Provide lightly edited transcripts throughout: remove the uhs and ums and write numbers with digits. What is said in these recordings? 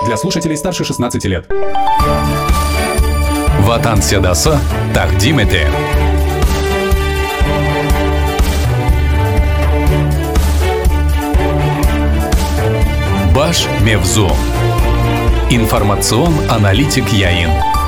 Для слушателей старше 16 лет. Ватан седасы тақдим етеді. Баш мевзу. Информацион аналитик Яин.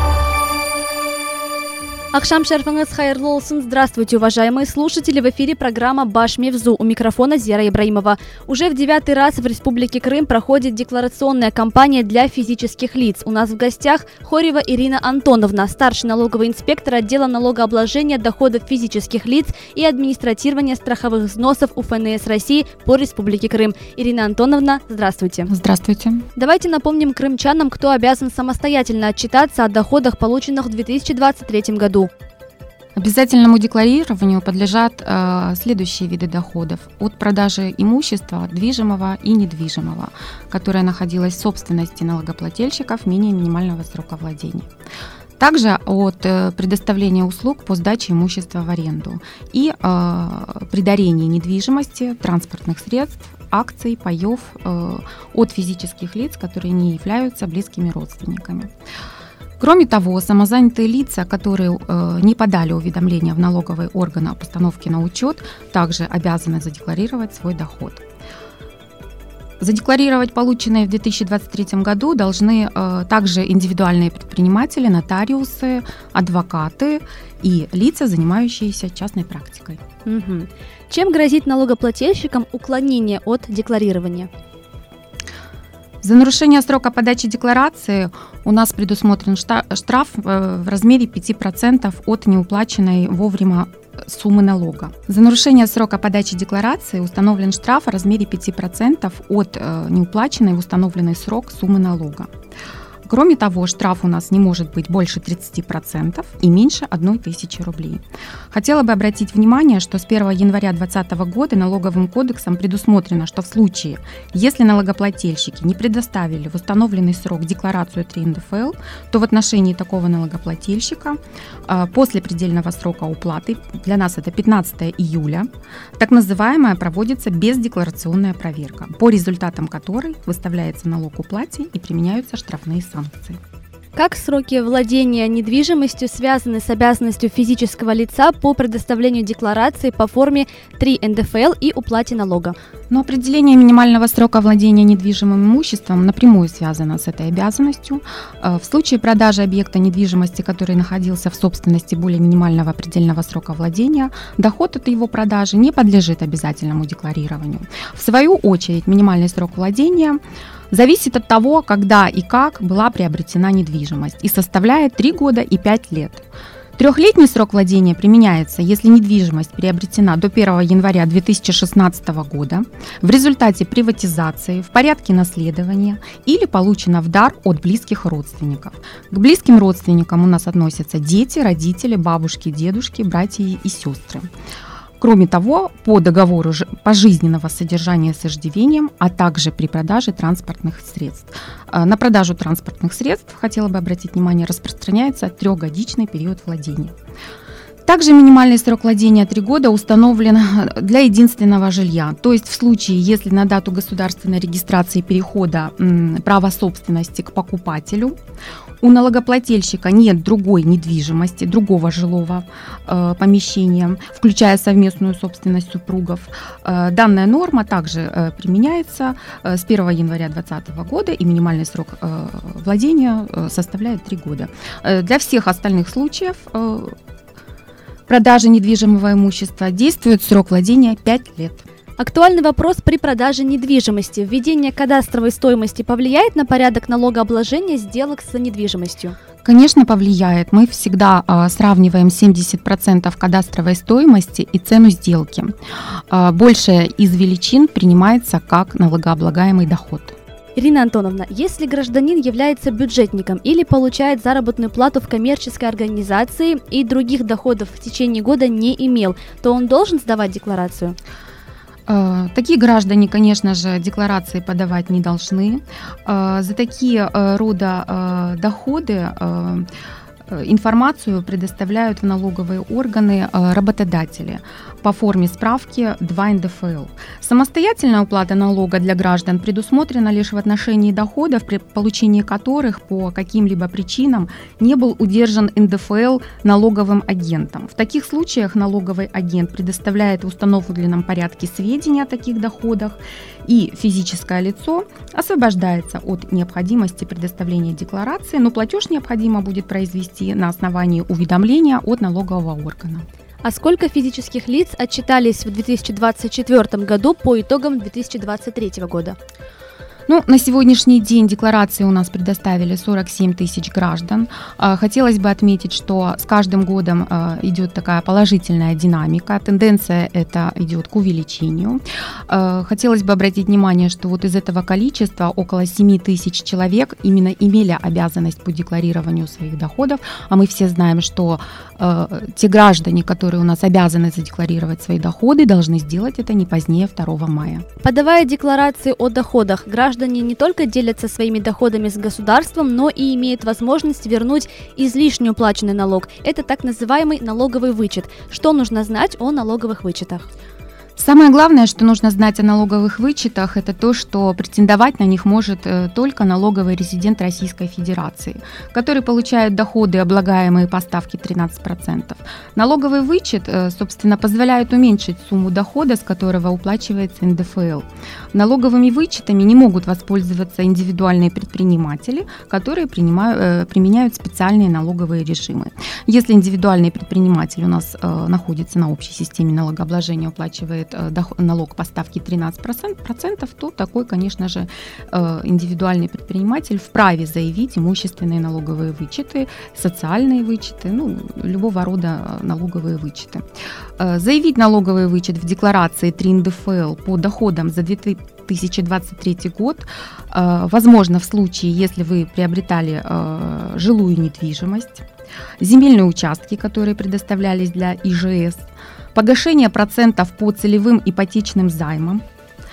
Ахшам шарфыңыз хайырлы олсын. Здравствуйте, уважаемые слушатели. В эфире программа «Баш Мевзу». У микрофона Зера Ибраимова. Уже в 9-й раз в Республике Крым проходит декларационная кампания для физических лиц. У нас в гостях Хорева Ирина Антоновна, старший налоговый инспектор отдела налогообложения доходов физических лиц и администрирования страховых взносов УФНС России по Республике Крым. Ирина Антоновна, здравствуйте. Здравствуйте. Давайте напомним крымчанам, кто обязан самостоятельно отчитаться о доходах, полученных в 2023 году. Обязательному декларированию подлежат следующие виды доходов: от продажи имущества движимого и недвижимого, которое находилось в собственности налогоплательщиков менее минимального срока владения. Также от предоставления услуг по сдаче имущества в аренду и при дарении недвижимости, транспортных средств, акций, паёв от физических лиц, которые не являются близкими родственниками. Кроме того, самозанятые лица, которые не подали уведомление в налоговые органы о постановке на учет, также обязаны задекларировать свой доход. Задекларировать полученные в 2023 году должны также индивидуальные предприниматели, нотариусы, адвокаты и лица, занимающиеся частной практикой. Угу. Чем грозит налогоплательщикам уклонение от декларирования? За нарушение срока подачи декларации у нас предусмотрен штраф в размере 5% от неуплаченной вовремя суммы налога. За нарушение срока подачи декларации установлен штраф в размере 5% от неуплаченной в установленный срок суммы налога. Кроме того, штраф у нас не может быть больше 30% и меньше 1000 рублей. Хотела бы обратить внимание, что с 1 января 2020 года Налоговым кодексом предусмотрено, что в случае, если налогоплательщики не предоставили в установленный срок декларацию 3 НДФЛ, то в отношении такого налогоплательщика после предельного срока уплаты, для нас это 15 июля, так называемая проводится бездекларационная проверка, по результатам которой выставляется налог уплате и применяются штрафные санкции. Как сроки владения недвижимостью связаны с обязанностью физического лица по предоставлению декларации по форме 3 НДФЛ и уплате налога? Но определение минимального срока владения недвижимым имуществом напрямую связано с этой обязанностью. В случае продажи объекта недвижимости, который находился в собственности более минимального предельного срока владения, доход от его продажи не подлежит обязательному декларированию. В свою очередь, минимальный срок владения зависит от того, когда и как была приобретена недвижимость, и составляет 3 года и 5 лет. Трехлетний срок владения применяется, если недвижимость приобретена до 1 января 2016 года в результате приватизации, в порядке наследования или получена в дар от близких родственников. К близким родственникам у нас относятся дети, родители, бабушки, дедушки, братья и сестры. Кроме того, по договору пожизненного содержания с иждивением, а также при продаже транспортных средств. На продажу транспортных средств, хотела бы обратить внимание, распространяется 3-годичный период владения. Также минимальный срок владения 3 года установлен для единственного жилья, то есть в случае, если на дату государственной регистрации перехода права собственности к покупателю у налогоплательщика нет другой недвижимости, другого жилого помещения, включая совместную собственность супругов. Данная норма также применяется с 1 января 2020 года, и минимальный срок владения составляет 3 года. Для всех остальных случаев продажи недвижимого имущества действует срок владения 5 лет. Актуальный вопрос при продаже недвижимости. Введение кадастровой стоимости повлияет на порядок налогообложения сделок с недвижимостью? Конечно, повлияет. Мы всегда сравниваем 70% кадастровой стоимости и цену сделки. Большая из величин принимается как налогооблагаемый доход. Ирина Антоновна, если гражданин является бюджетником или получает заработную плату в коммерческой организации и других доходов в течение года не имел, то он должен сдавать декларацию? Такие граждане, конечно же, декларации подавать не должны. За такие рода доходы информацию предоставляют в налоговые органы работодатели. по форме справки 2 НДФЛ. Самостоятельная уплата налога для граждан предусмотрена лишь в отношении доходов, при получении которых по каким-либо причинам не был удержан НДФЛ налоговым агентом. В таких случаях налоговый агент предоставляет в установленном порядке сведения о таких доходах, и физическое лицо освобождается от необходимости предоставления декларации, но платеж необходимо будет произвести на основании уведомления от налогового органа. А сколько физических лиц отчитались в 2024 году по итогам 2023 года? На сегодняшний день декларации у нас предоставили 47 тысяч граждан. Хотелось бы отметить, что с каждым годом идет такая положительная динамика, тенденция эта идет к увеличению. Хотелось бы обратить внимание, что вот из этого количества около 7 тысяч человек именно имели обязанность по декларированию своих доходов, а мы все знаем, что те граждане, которые у нас обязаны задекларировать свои доходы, должны сделать это не позднее 2 мая. Подавая декларации о доходах, граждане не только делятся своими доходами с государством, но и имеют возможность вернуть излишне уплаченный налог. Это так называемый налоговый вычет. Что нужно знать о налоговых вычетах? Самое главное, что нужно знать о налоговых вычетах, это то, что претендовать на них может только налоговый резидент Российской Федерации, который получает доходы, облагаемые по ставке 13%. Налоговый вычет, собственно, позволяет уменьшить сумму дохода, с которого уплачивается НДФЛ. Налоговыми вычетами не могут воспользоваться индивидуальные предприниматели, которые применяют специальные налоговые режимы. Если индивидуальный предприниматель у нас находится на общей системе налогообложения, уплачивает налог по ставке 13%, то такой, конечно же, индивидуальный предприниматель вправе заявить имущественные налоговые вычеты, социальные вычеты, любого рода налоговые вычеты. Заявить налоговый вычет в декларации 3 НДФЛ по доходам за 2023 год возможно в случае, если вы приобретали жилую недвижимость, земельные участки, которые предоставлялись для ИЖС, погашение процентов по целевым ипотечным займам,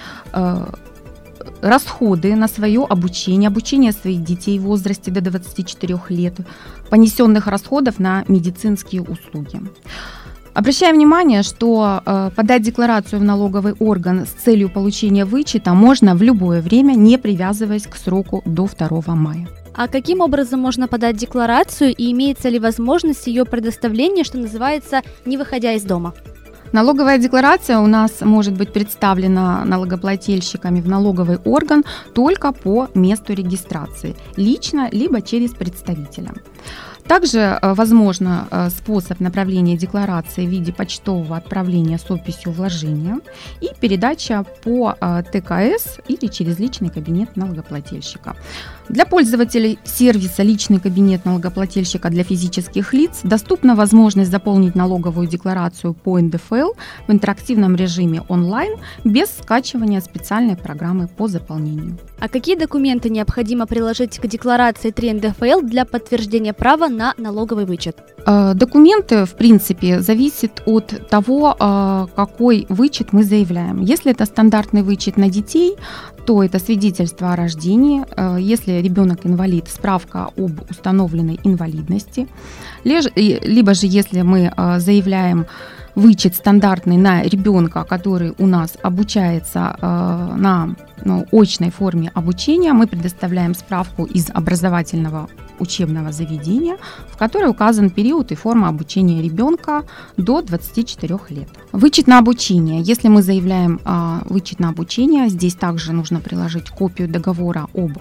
расходы на свое обучение своих детей в возрасте до 24 лет, понесенных расходов на медицинские услуги. Обращаем внимание, что подать декларацию в налоговый орган с целью получения вычета можно в любое время, не привязываясь к сроку до 2 мая. А каким образом можно подать декларацию и имеется ли возможность ее предоставления, что называется, не выходя из дома? Налоговая декларация у нас может быть представлена налогоплательщиками в налоговый орган только по месту регистрации, лично либо через представителя. Также возможно способ направления декларации в виде почтового отправления с описью вложения и передача по ТКС или через личный кабинет налогоплательщика. Для пользователей сервиса «Личный кабинет налогоплательщика для физических лиц» доступна возможность заполнить налоговую декларацию по НДФЛ в интерактивном режиме онлайн без скачивания специальной программы по заполнению. А какие документы необходимо приложить к декларации 3 НДФЛ для подтверждения права на налоговый вычет? Документы, в принципе, зависят от того, какой вычет мы заявляем. Если это стандартный вычет на детей, то это свидетельство о рождении. Если ребенок инвалид, справка об установленной инвалидности. Либо же, если мы заявляем вычет стандартный на ребенка, который у нас обучается на очной форме обучения, мы предоставляем справку из образовательного учебного заведения, в которой указан период и форма обучения ребенка до 24 лет. Вычет на обучение. Если мы заявляем вычет на обучение, здесь также нужно приложить копию договора об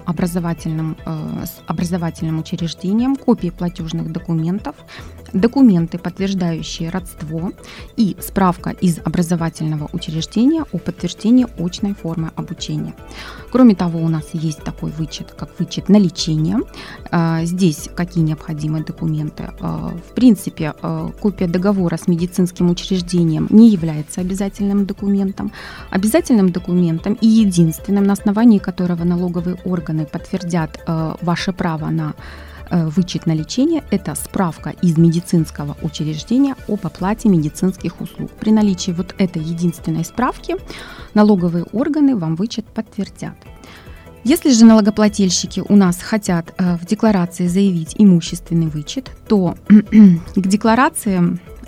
с образовательным учреждением, копии платежных документов, документы, подтверждающие родство, и справка из образовательного учреждения о подтверждении очной формы обучения. Кроме того, у нас есть такой вычет, как вычет на лечение. Здесь какие необходимы документы? В принципе, копия договора с медицинским учреждением не является обязательным документом. Обязательным документом и единственным, на основании которого налоговые органы подтвердят ваше право на вычет на лечение, это справка из медицинского учреждения об оплате медицинских услуг. При наличии вот этой единственной справки налоговые органы вам вычет подтвердят. Если же налогоплательщики у нас хотят в декларации заявить имущественный вычет, то к декларации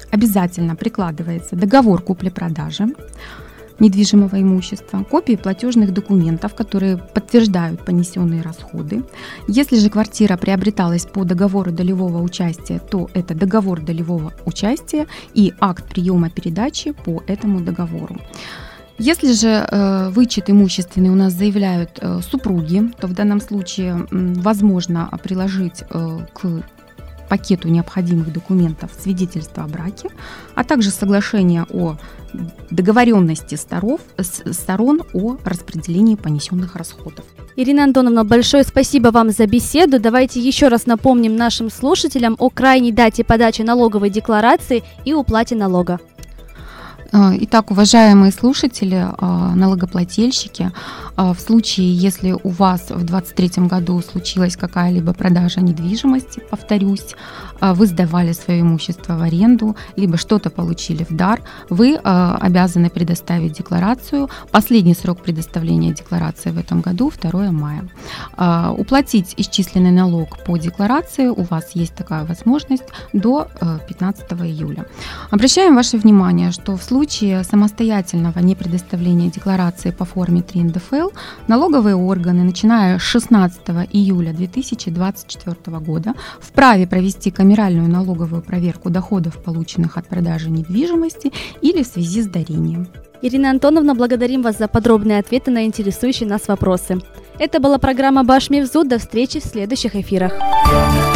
обязательно прикладывается договор купли-продажи недвижимого имущества, копии платежных документов, которые подтверждают понесенные расходы. Если же квартира приобреталась по договору долевого участия, то это договор долевого участия и акт приема передачи по этому договору. Если же вычет имущественный у нас заявляют супруги, то в данном случае возможно приложить к пакету необходимых документов свидетельство о браке, а также соглашение о договоренности сторон о распределении понесенных расходов. Ирина Антоновна, большое спасибо вам за беседу. Давайте еще раз напомним нашим слушателям о крайней дате подачи налоговой декларации и уплате налога. Итак, уважаемые слушатели, налогоплательщики, в случае, если у вас в 2023 году случилась какая-либо продажа недвижимости, повторюсь, вы сдавали свое имущество в аренду, либо что-то получили в дар, вы обязаны предоставить декларацию. Последний срок предоставления декларации в этом году 2 мая. Уплатить исчисленный налог по декларации у вас есть такая возможность до 15 июля. Обращаем ваше внимание, что в случае самостоятельного непредоставления декларации по форме 3 НДФЛ налоговые органы, начиная с 16 июля 2024 года, вправе провести камеральную налоговую проверку доходов, полученных от продажи недвижимости или в связи с дарением. Ирина Антоновна, благодарим вас за подробные ответы на интересующие нас вопросы. Это была программа «Баш Мевзу». До встречи в следующих эфирах.